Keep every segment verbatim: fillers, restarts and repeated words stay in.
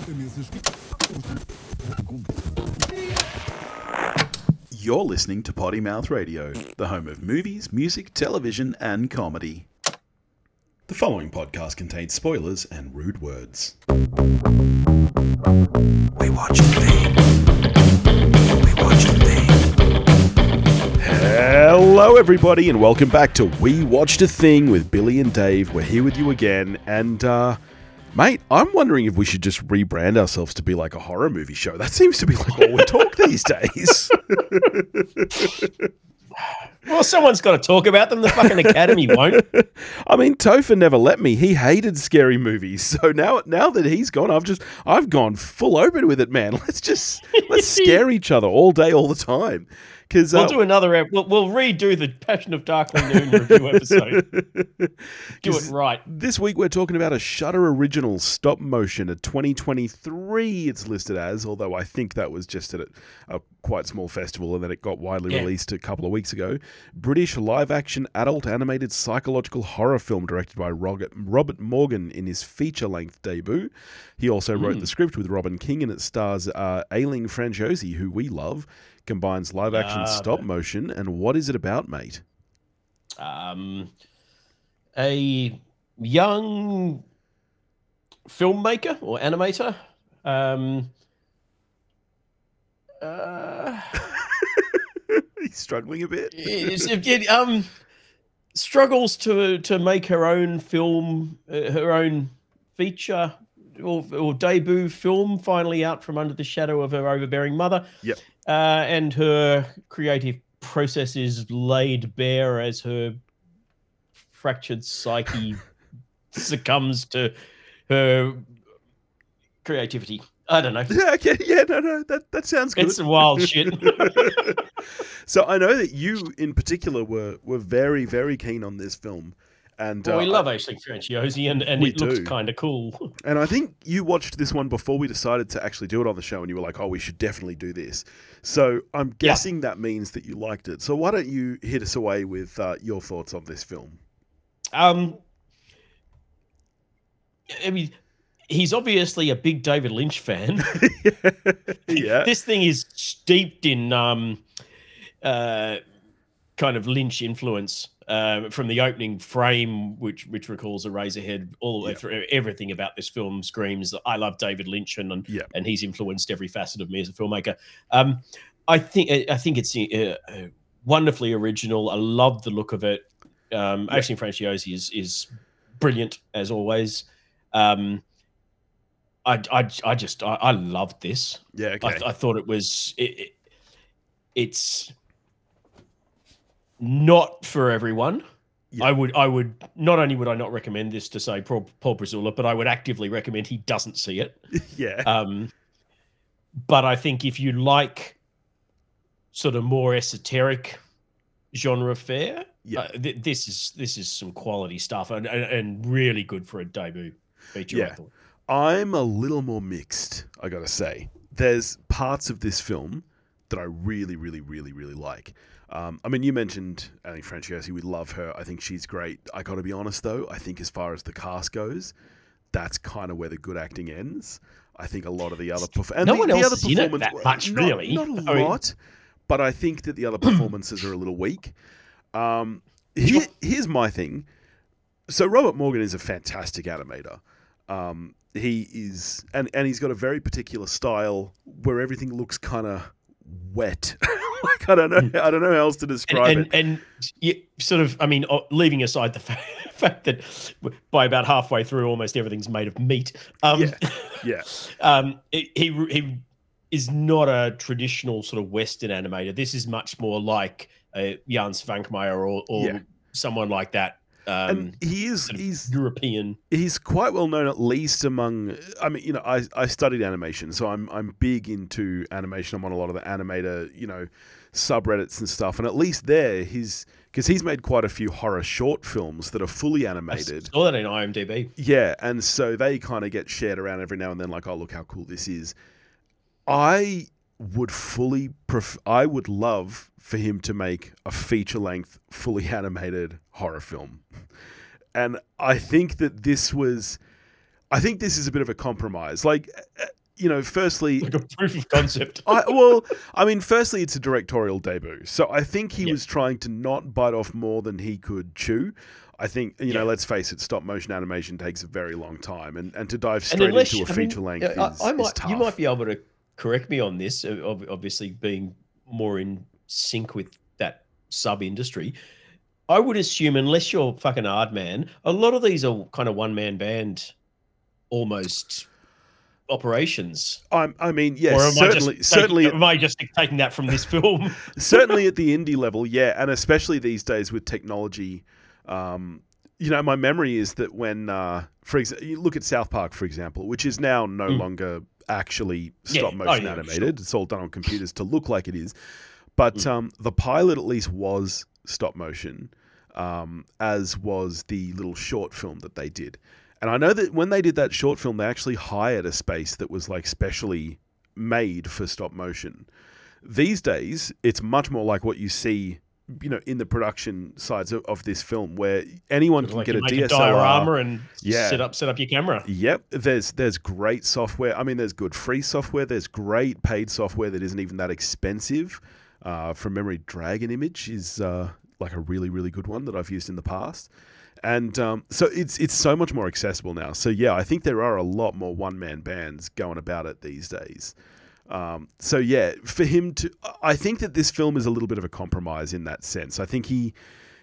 You're listening to Potty Mouth Radio, the home of movies, music, television, and comedy. The following podcast contains spoilers and rude words. We watch the thing. We watch the thing. Hello, everybody, and welcome back to We Watched a Thing with Billy and Dave. We're here with you again, and, uh, mate, I'm wondering if we should just rebrand ourselves to be like a horror movie show. That seems to be like all we talk these days. Well, someone's got to talk about them. The fucking Academy won't. I mean, Topher never let me. He hated scary movies. So now now that he's gone, I've just I've gone full open with it, man. Let's just let's scare each other all day, all the time. Because we'll uh, do another. ep- We'll, we'll redo the Passion of Darkly Noon review episode. Do it right. This week we're talking about a Shudder original stop motion, a twenty twenty-three it's listed as, although I think that was just at a, a quite small festival and then it got widely Yeah. released a couple of weeks ago. British live-action adult animated psychological horror film directed by Robert, Robert Morgan in his feature-length debut. He also wrote Mm. the script with Robin King, and it stars uh, Ailing Franciosi, who we love. Combines live-action Ah, stop okay. motion, and what is it about, mate? Um, a young filmmaker or animator. Um, uh, He's struggling a bit. is- it, um, struggles to to make her own film, uh, her own feature or, or debut film, finally out from under the shadow of her overbearing mother. Yep. Uh, and her creative process is laid bare as her fractured psyche succumbs to her creativity. I don't know. Yeah, okay, yeah, no, no, that, that sounds good. It's some wild shit. So I know that you, in particular, were were very, very keen on this film, and Well, uh, we love Aisling Franciosi, and, and We it looks do. kind of cool. and I think you watched this one before we decided to actually do it on the show, and you were like, "Oh, we should definitely do this." So I'm guessing that means that you liked it. So why don't you hit us away with uh, your thoughts on this film? Um, I mean, he's obviously a big David Lynch fan. Yeah, This thing is steeped in um, uh, kind of Lynch influence uh, from the opening frame, which which recalls Eraserhead. All the way Yeah. through, everything about this film screams that I love David Lynch, and and, Yeah. and he's influenced every facet of me as a filmmaker. Um, I think I think it's uh, uh, wonderfully original. I love the look of it. Um, Yeah. Aisling Franciosi is is brilliant as always. Um, I, I, I just I, I loved this. yeah, okay, I, th- I thought it was it, it, it's not for everyone. Yeah. I would I would not only would I not recommend this to say Paul, Paul Brazula, but I would actively recommend he doesn't see it. yeah, Um, but I think if you like sort of more esoteric genre fare, Yeah. uh, th- this is this is some quality stuff and, and, and really good for a debut feature. I Yeah. thought. I'm a little more mixed, I gotta say. There's parts of this film that I really, really, really, really like. Um, I mean, you mentioned Ailing Franciosi. We love her. I think she's great. I gotta be honest, though. I think as far as the cast goes, that's kind of where the good acting ends. I think a lot of the other performances... No one else is in it that much, not, really. Not a I mean- lot, but I think that the other performances are a little weak. Um, here, here's my thing. So Robert Morgan is a fantastic animator. Um, he is, and, and he's got a very particular style where everything looks kind of wet. Like I don't know, I don't know how else to describe and, it. and, and you sort of, I mean, o- leaving aside the fa- fact that by about halfway through, almost everything's made of meat. Um, Yeah, yeah, um, it- he he is not a traditional sort of Western animator. This is much more like uh, Jan Svankmajer or, or Yeah. someone like that. Um, and he is, sort of he's European. he's quite well known, at least among. I mean, you know, I, I studied animation, so I'm I'm big into animation. I'm on a lot of the animator, you know, subreddits and stuff. And at least there, he's because he's made quite a few horror short films that are fully I animated. saw that in IMDb. Yeah, and so they kind of get shared around every now and then, like, oh, look how cool this is. I would fully pref- I would love for him to make a feature-length, fully animated horror film. And I think that this was... I think this is a bit of a compromise. Like, uh, you know, firstly, like a proof of concept. I, well, I mean, firstly, it's a directorial debut, so I think he Yeah. was trying to not bite off more than he could chew. I think, you know, Yeah. let's face it, stop motion animation takes a very long time, and, and to dive And straight unless into a I mean, feature length I, is, I is might, tough. you might be able to correct me on this. uh, ob- Obviously, being more in sync with that sub industry, I would assume, unless you're fucking Aardman, a lot of these are kind of one man band, almost operations. I'm, I mean, yes, Or am I certainly, just certainly, taking, am I just taking that from this film? certainly at the indie level, yeah, and especially these days with technology. Um, you know, my memory is that when, uh, for example, you look at South Park, for example, which is now no Mm. longer actually Yeah. stop Oh, motion yeah, animated. sure. It's all done on computers to look like it is. But Mm. um, the pilot at least was stop motion, um, as was the little short film that they did. And I know that when they did that short film, they actually hired a space that was like specially made for stop motion. These days, it's much more like what you see, you know, in the production sides of, of this film, where anyone Sort of can like get you a make D S a L R. diorama and Yeah. set up set up your camera. Yep, there's there's great software. I mean, there's good free software. There's great paid software that isn't even that expensive. Uh, from memory, Dragon Image is uh, like a really really good one that I've used in the past, and um, so it's it's so much more accessible now. So yeah, I think there are a lot more one man bands going about it these days. Um, so yeah, for him to, I think that this film is a little bit of a compromise in that sense. I think he.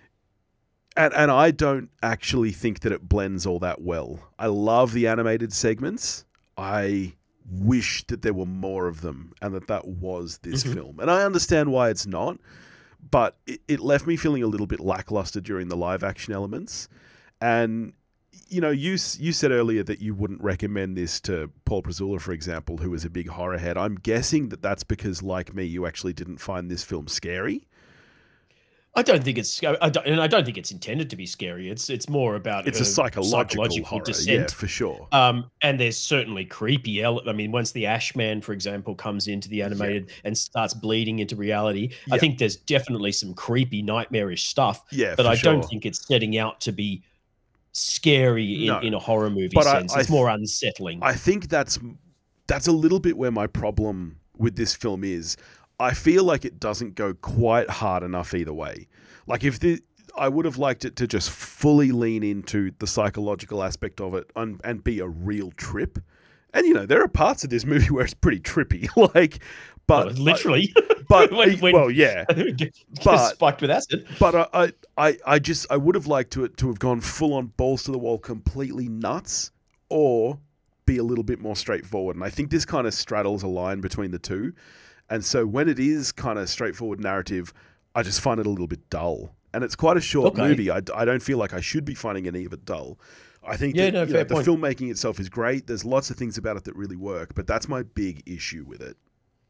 And and I don't actually think that it blends all that well. I love the animated segments. I wish that there were more of them and that that was this Mhm. film. And I understand why it's not, but it, it left me feeling a little bit lackluster during the live action elements. And, you know, you s- you said earlier that you wouldn't recommend this to Paul Prezula, for example, who is a big horror head. I'm guessing that that's because, like me, you actually didn't find this film scary. I don't think it's, I don't, and I don't think it's intended to be scary. It's it's more about It's her a psychological, psychological horror, yeah, descent. for sure. Um, and there's certainly creepy. ele- I mean, once the Ashman, for example, comes into the animated and starts bleeding into reality, I Yeah. think there's definitely some creepy, nightmarish stuff. Yeah, but for I don't sure. think it's setting out to be scary in, No. in a horror movie But I- sense. I It's th- more unsettling. I think that's that's a little bit where my problem with this film is. I feel like it doesn't go quite hard enough either way. Like if the I would have liked it to just fully lean into the psychological aspect of it and, and be a real trip. And you know, there are parts of this movie where it's pretty trippy. Like, but Well, literally. but when, when, well, yeah. get But- spiked with acid. But I, I, I, I just I would have liked to it to have gone full on balls to the wall, completely nuts, or be a little bit more straightforward. And I think this kind of straddles a line between the two. And so when it is kind of straightforward narrative, I just find it a little bit dull. And it's quite a short Okay. movie. I, I don't feel like I should be finding any of it dull. I think Yeah, that, no, you know, fair the point. filmmaking itself is great. There's lots of things about it that really work, but that's my big issue with it.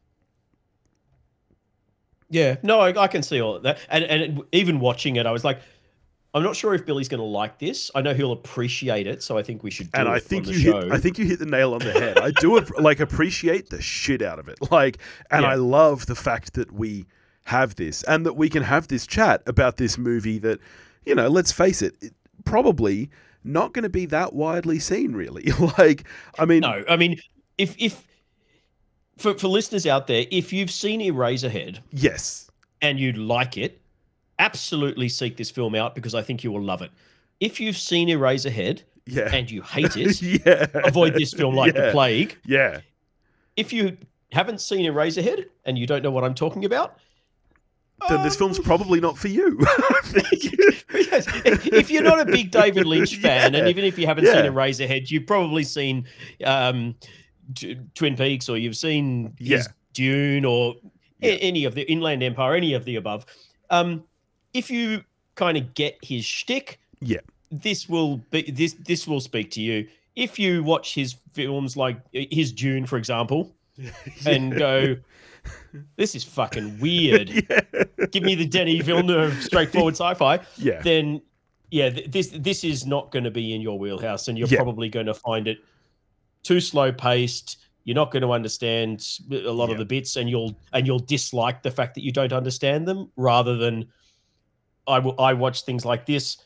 Yeah, no, I, I can see all of that. And and it- even watching it, I was like, I'm not sure if Billy's going to like this. I know he'll appreciate it, so I think we should do And it I think on you the show. hit I think you hit the nail on the head. I do ap- like appreciate the shit out of it. Like and Yeah. I love the fact that we have this and that we can have this chat about this movie that, you know, let's face it, it probably not going to be that widely seen really. Like I mean No, I mean, if if for for listeners out there, if you've seen Eraserhead yes. and you like it, absolutely seek this film out because I think you will love it. If you've seen Eraserhead Yeah. and you hate it, yeah. avoid this film like yeah. the plague. Yeah. If you haven't seen Eraserhead and you don't know what I'm talking about, Then this um, film's probably not for you. I think. Yes, if if you're not a big David Lynch fan, Yeah. and even if you haven't seen Yeah. Eraserhead, you've probably seen um, T- Twin Peaks, or you've seen Yeah. his Dune, or a- Yeah. any of the Inland Empire, any of the above. Um, if you kind of get his shtick, Yeah. this will be this this will speak to you. If you watch his films like his Dune, for example, and go, this is fucking weird. yeah. Give me the Denis Villeneuve straightforward sci-fi. Yeah. Then yeah, th- this this is not going to be in your wheelhouse, and you're Yeah. probably going to find it too slow paced. You're not going to understand a lot Yeah. of the bits, and you'll and you'll dislike the fact that you don't understand them, rather than I will I watch things like this,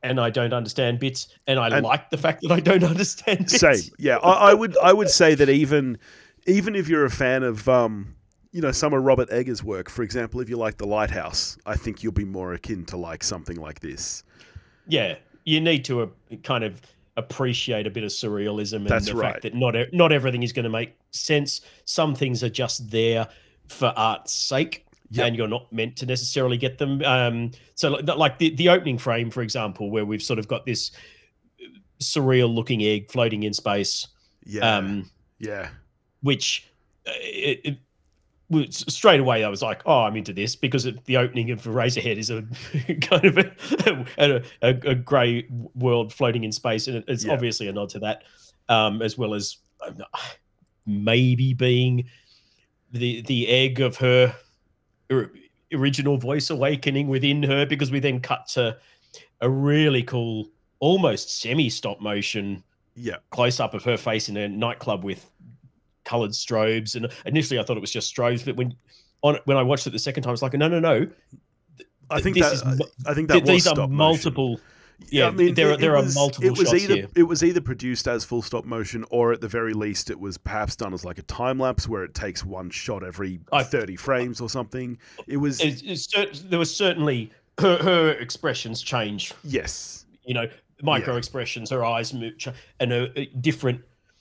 and I don't understand bits, and I And- like the fact that I don't understand bits. Same, yeah. I, I would I would say that even even if you're a fan of um, you know, some of Robert Eggers' work, for example, if you like The Lighthouse, I think you'll be more akin to like something like this. Yeah, you need to uh, kind of appreciate a bit of surrealism and That's the right. fact that not e- not everything is going to make sense. Some things are just there for art's sake, Yep. and you're not meant to necessarily get them. Um, so, like, like the the opening frame, for example, where we've sort of got this surreal-looking egg floating in space, Yeah, um, yeah, which uh, it, it was straight away I was like, oh, I'm into this, because it, the opening of Razorhead is a kind of a, a, a, a grey world floating in space, and it, it's Yeah. obviously a nod to that, um, as well as um, maybe being the the egg of her or- original voice awakening within her, because we then cut to a really cool, almost semi stop motion yeah. close up of her face in a nightclub with colored strobes. And initially I thought it was just strobes, but when on when I watched it the second time, it's like, no, no, no. I think this that is mu- I think th- that was these are stop motion. multiple. Yeah, I mean, there, it, there it are was, multiple it was shots either, here. It was either produced as full stop motion, or at the very least, it was perhaps done as like a time lapse where it takes one shot every I- thirty frames or something. It was It's, it's, cer- there was certainly her, her expressions change. yes, You know, micro Yeah. expressions, her eyes move, ch- and her uh, different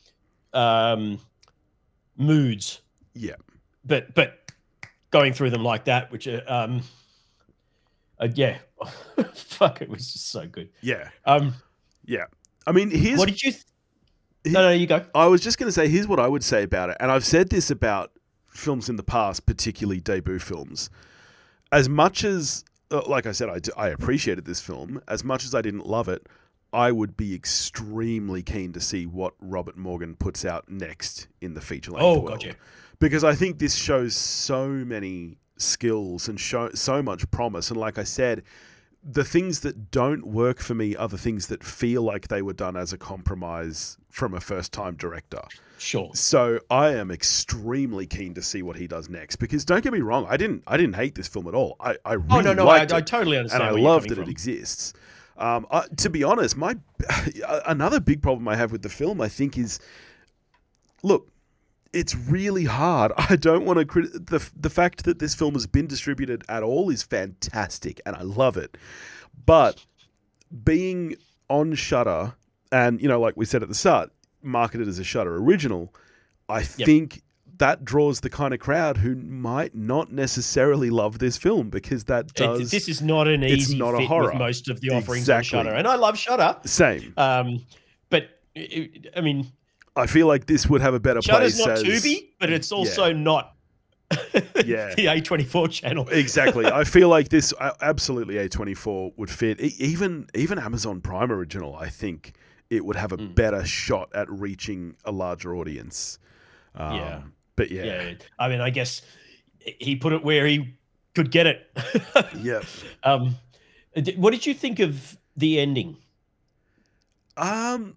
um, moods. yeah, But but going through them like that, which uh, um, uh, yeah, fuck, it was just so good. yeah, Um, yeah. I mean, here's what did you? Th- he- no, no, you go. I was just going to say, here's what I would say about it. And I've said this about films in the past, particularly debut films. As much as, uh, like I said, I, d- I appreciated this film, as much as I didn't love it, I would be extremely keen to see what Robert Morgan puts out next in the feature-length Oh, world. gotcha. Because I think this shows so many skills and show so much promise. And like I said, the things that don't work for me are the things that feel like they were done as a compromise from a first-time director. Sure. So I am extremely keen to see what he does next. Because don't get me wrong, I didn't I didn't hate this film at all. I, I really Oh no, no, I, liked I it, totally and understand. I where you're love coming that it from. exists. Um, I, to be honest, my another big problem I have with the film, I think, is look. It's really hard. I don't want to crit- the the fact that this film has been distributed at all is fantastic, and I love it. But being on Shudder, and you know, like we said at the start, marketed as a Shudder original, I Yep. think that draws the kind of crowd who might not necessarily love this film, because that It- does this is not an it's easy not a fit horror. with most of the offerings Exactly. on Shudder, and I love Shudder. same. Um, but it, I mean, I feel like this would have a better Shudder's place not as Tubi, but it's also not Yeah. the A twenty-four channel. Exactly. I feel like this uh, absolutely A twenty-four would fit. E- even even Amazon Prime original, I think it would have a Mm. better shot at reaching a larger audience. Um, Yeah. But yeah. Yeah, I mean, I guess he put it where he could get it. Yeah. Um, d- what did you think of the ending? Um.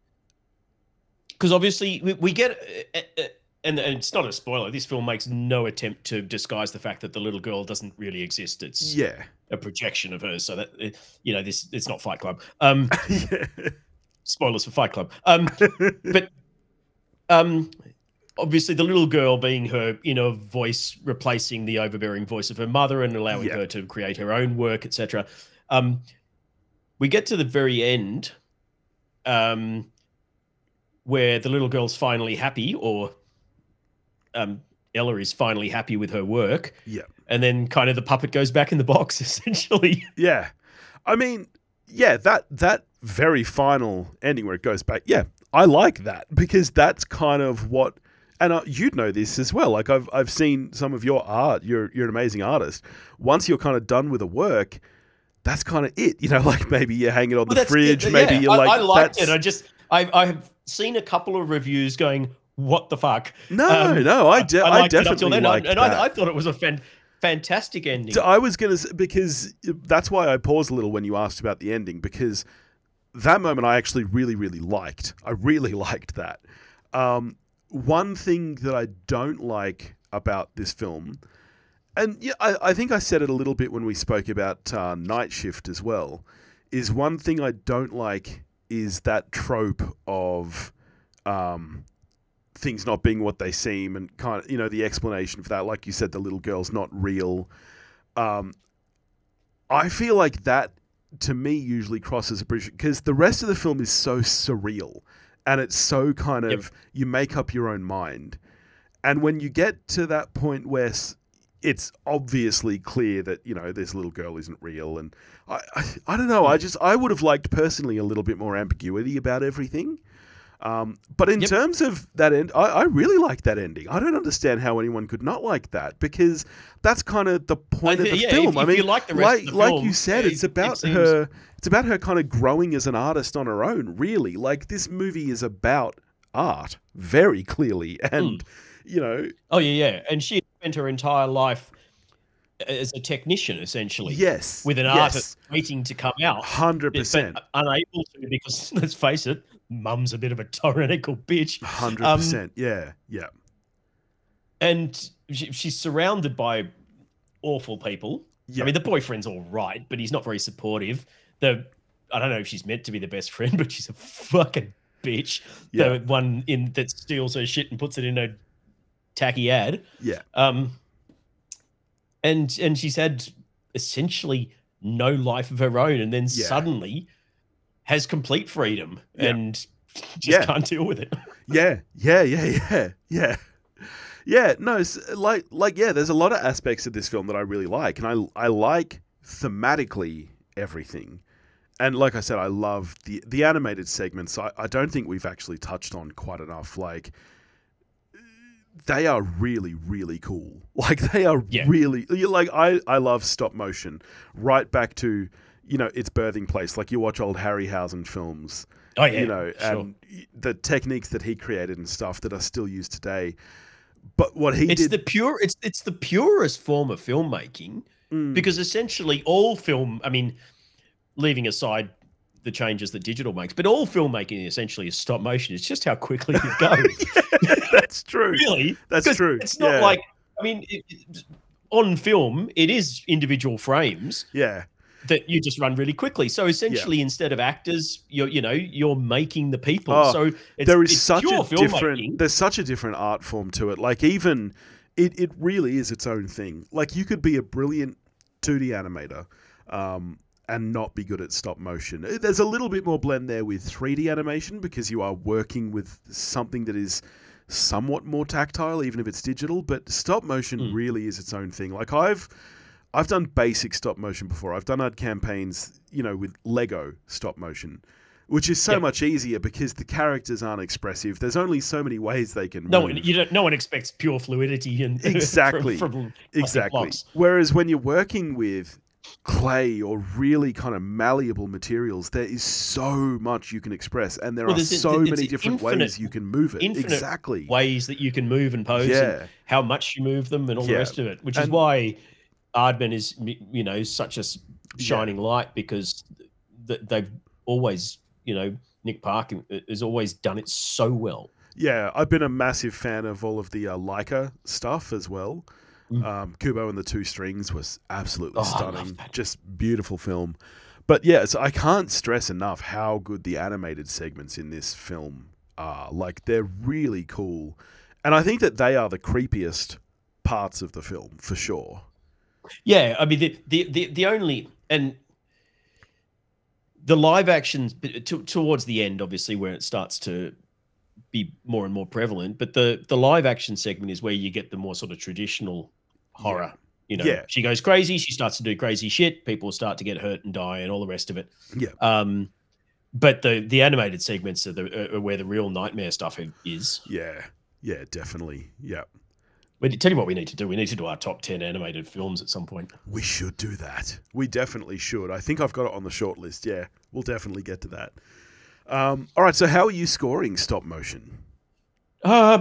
Because obviously we, we get, uh, uh, and, and it's not a spoiler. This film makes no attempt to disguise the fact that the little girl doesn't really exist. It's Yeah. a projection of her. So that uh, you know, this it's not Fight Club. Um, yeah. spoilers for Fight Club. Um, but um, obviously the little girl being her inner voice, replacing the overbearing voice of her mother, and allowing Yeah. her to create her own work, et cetera. Um, we get to the very end, um, where the little girl's finally happy, or um, Ella is finally happy with her work, Yeah. and then kind of the puppet goes back in the box, essentially. Yeah. I mean, yeah, that that very final ending where it goes back, yeah, I like that, because that's kind of what, and uh, you'd know this as well. Like I've I've seen some of your art. You're you're an amazing artist. Once you're kind of done with a work, that's kind of it. You know, like maybe you hang it on Well, the that's- fridge. yeah, Maybe you're I, like, I liked that's, it. I just I I have seen a couple of reviews going, "What the fuck?" no, Um, no, I, de- I, liked it up till definitely then, liked and that. I, I thought it was a fan, fantastic ending. So I was gonna s- because that's why I paused a little when you asked about the ending, because that moment I actually really really liked. I really liked that. Um, one thing that I don't like about this film, and yeah, I, I think I said it a little bit when we spoke about uh, Night Shift as well, is one thing I don't like is that trope of um, things not being what they seem, and kind of, you know, the explanation for that. Like you said, the little girl's not real. Um, I feel like that, to me, usually crosses a bridge because the rest of the film is so surreal and it's so kind of, yep. you make up your own mind. And when you get to that point where it's obviously clear that, you know, this little girl isn't real, and I, I, I don't know, I just, I would have liked personally a little bit more ambiguity about everything. Um, but in yep. terms of that end, I, I really like that ending. I don't understand how anyone could not like that, because that's kind of the point th- of the yeah, film. If, I if mean, you like the rest like, of the like film, you said, it, it's about it seems... her. It's about her kind of growing as an artist on her own. Really, like this movie is about art, very clearly, and mm. you know. Oh yeah, yeah, and she spent her entire life as a technician, essentially. Yes, with an yes. artist waiting to come out, hundred percent, unable to, because let's face it, Mum's a bit of a tyrannical bitch. Hundred um, percent, yeah, yeah. And she, she's surrounded by awful people. Yeah. I mean, the boyfriend's all right, but he's not very supportive. The I don't know if she's meant to be the best friend, but she's a fucking bitch. Yeah. The one in that steals her shit and puts it in a tacky ad. Yeah. Um. And and she's had essentially no life of her own, and then yeah. suddenly has complete freedom yeah. and just yeah. can't deal with it. yeah, yeah, yeah, yeah, yeah. Yeah, no, like, like, yeah, there's a lot of aspects of this film that I really like, and I, I like thematically everything. And like I said, I love the, the animated segments. I, I don't think we've actually touched on quite enough. Like, they are really, really cool. Like, they are yeah. really, like, I, I love stop motion. Right back to, you know, its birthing place. Like, you watch old Harryhausen films, oh, yeah, you know, sure. and the techniques that he created and stuff that are still used today. But what he it's did... the pure it's it's the purest form of filmmaking mm. because essentially all film, I mean, leaving aside the changes that digital makes, but all filmmaking essentially is stop motion. It's just how quickly it goes. yeah, that's true. Really, that's true. It's not yeah. like, I mean, it, it, on film it is individual frames. Yeah. That you just run really quickly. So essentially, yeah. instead of actors, you're you know you're making the people. Oh, so it's, there is it's such pure a different. There's such a different art form to it. Like even it, it really is its own thing. Like you could be a brilliant two D animator, um, and not be good at stop motion. There's a little bit more blend there with three D animation because you are working with something that is somewhat more tactile, even if it's digital. But stop motion mm. really is its own thing. Like I've. I've done basic stop motion before. I've done ad campaigns, you know, with Lego stop motion, which is so yep. much easier because the characters aren't expressive. There's only so many ways they can no move. One, you don't. No one expects pure fluidity and exactly, from, from exactly. blocks. Whereas when you're working with clay or really kind of malleable materials, there is so much you can express, and there well, are so many different infinite, ways you can move it. Infinite exactly, ways that you can move and pose, yeah. and how much you move them, and all yeah. the rest of it. Which and, is why Aardman is, you know, such a shining yeah. light, because th- they've always, you know, Nick Park has always done it so well. Yeah, I've been a massive fan of all of the uh, Leica stuff as well. Mm. Um, Kubo and the Two Strings was absolutely oh, stunning, just beautiful film. But yeah, so I can't stress enough how good the animated segments in this film are. Like, they're really cool. And I think that they are the creepiest parts of the film, for sure. Yeah, I mean, the the the, the only and the live action to, towards the end, obviously, where it starts to be more and more prevalent. But the the live action segment is where you get the more sort of traditional horror. Yeah. You know, yeah. she goes crazy, she starts to do crazy shit, people start to get hurt and die, and all the rest of it. Yeah. Um, but the the animated segments are the are where the real nightmare stuff is. Yeah. Yeah. Definitely. Yeah. But tell you what we need to do. We need to do our top ten animated films at some point. We should do that. We definitely should. I think I've got it on the short list. Yeah, we'll definitely get to that. Um, all right, so how are you scoring stop motion? Uh,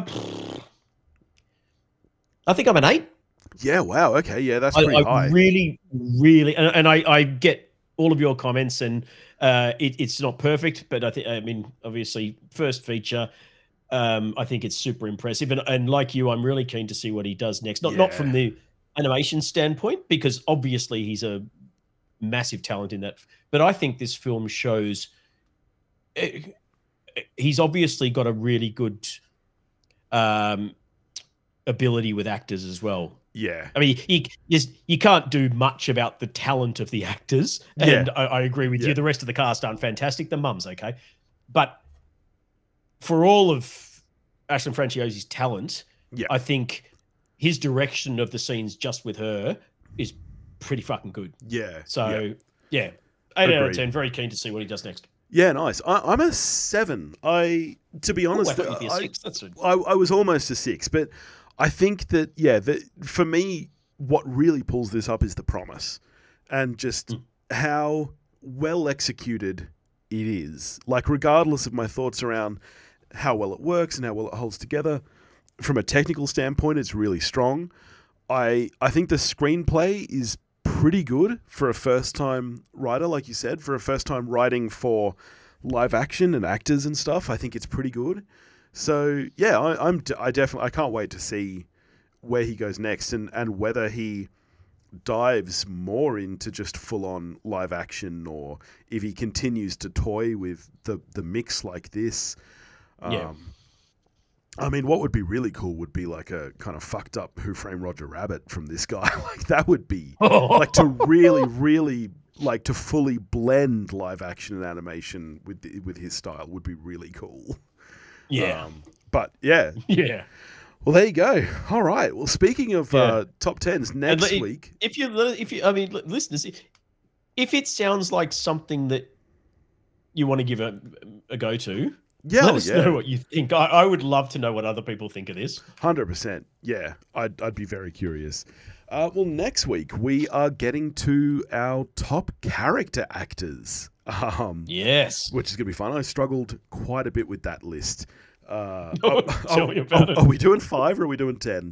I think I'm an eight. Yeah, wow. Okay, yeah, that's I, pretty I high. really, really, and, and I, I get all of your comments, and uh, it, it's not perfect, but I think, I mean, obviously, first feature. Um, I think it's super impressive, and and like you, I'm really keen to see what he does next. Not yeah. not from the animation standpoint, because obviously he's a massive talent in that. But I think this film shows uh, he's obviously got a really good um, ability with actors as well. Yeah. I mean, you, you, you can't do much about the talent of the actors. And Yeah. I, I agree with Yeah. you. The rest of the cast aren't fantastic. The mum's okay. But for all of Ashton Franciosi's talent, Yeah. I think his direction of the scenes just with her is pretty fucking good. Yeah. So, yeah. yeah. eight out of Agreed. ten. Very keen to see what he does next. Yeah, nice. I, I'm a seven. I, to be Ooh, I honest, thought you'd be a I- six. That's a, I, I was almost a six, but I think that, yeah, that for me, what really pulls this up is the promise and just Mm. how well executed it is. Like, regardless of my thoughts around how well it works and how well it holds together, from a technical standpoint, it's really strong. I I think the screenplay is pretty good for a first-time writer, like you said, for a first-time writing for live action and actors and stuff. I think it's pretty good. So yeah, I, I'm I definitely I can't wait to see where he goes next and, and whether he dives more into just full-on live action or if he continues to toy with the the mix like this. Um, Yeah. I mean, what would be really cool would be like a kind of fucked up Who Framed Roger Rabbit from this guy. Like that would be like to really, really like to fully blend live action and animation with the, with his style would be really cool. yeah. Um, but yeah, yeah. well there you go. All right. Well, speaking of Yeah. uh, top tens next li- week. If you, if you, I mean, li- listeners, if it sounds like something that you want to give a, a go to, Yeah, let oh, us yeah, know what you think. I, I would love to know what other people think of this. hundred percent. Yeah, I'd I'd be very curious. Uh, well, next week we are getting to our top character actors. Um, Yes. which is going to be fun. I struggled quite a bit with that list. Uh, Oh, are, tell are- me about are- it. are we doing five or are we doing ten?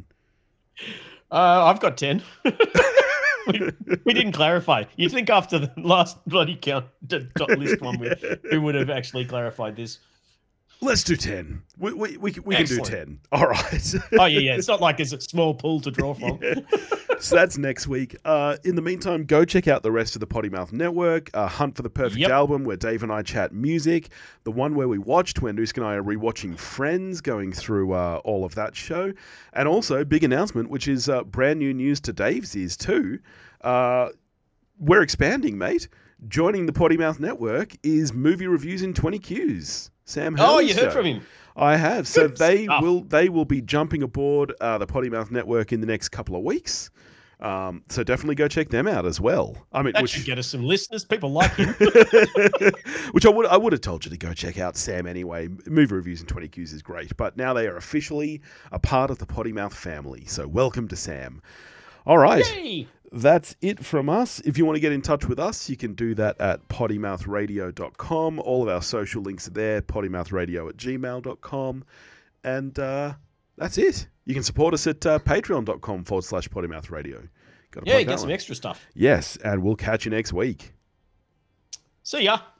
Uh, I've got ten. we, we didn't clarify. You'd think after the last bloody count the top list one, we, we would have actually clarified this. Let's do ten. We we we, can- we can do Excellent. ten. All right. Oh yeah, yeah. It's not like there's a small pool to draw from. Yeah. So that's next week. Uh, in the meantime, go check out the rest of the Potty Mouth Network. Uh, Hunt for the Perfect Yep. Album, where Dave and I chat music. The one where we watched, where Noosk and I are rewatching Friends, going through uh, all of that show. And also, big announcement, which is uh, brand new news to Dave's ears too. Uh, we're expanding, mate. Joining the Potty Mouth Network is Movie Reviews in twenty Qs. Sam Oh, Hurley's you heard show. from him. I have. So Good they stuff. will they will be jumping aboard uh, the Potty Mouth Network in the next couple of weeks. Um, so definitely go check them out as well. I mean, That which, should get us some listeners. People like him. which I would I would have told you to go check out Sam anyway. Movie Reviews in twenty Qs is great, but now they are officially a part of the Potty Mouth family. So welcome to Sam. All right. Yay! That's it from us. If you want to get in touch with us, you can do that at potty mouth radio dot com. All of our social links are there, pottymouthradio at gmail dot com. And uh, that's it. You can support us at uh, patreon.com forward slash pottymouthradio. Got to Yeah, plug you that get some one. extra stuff. Yes, and we'll catch you next week. See ya.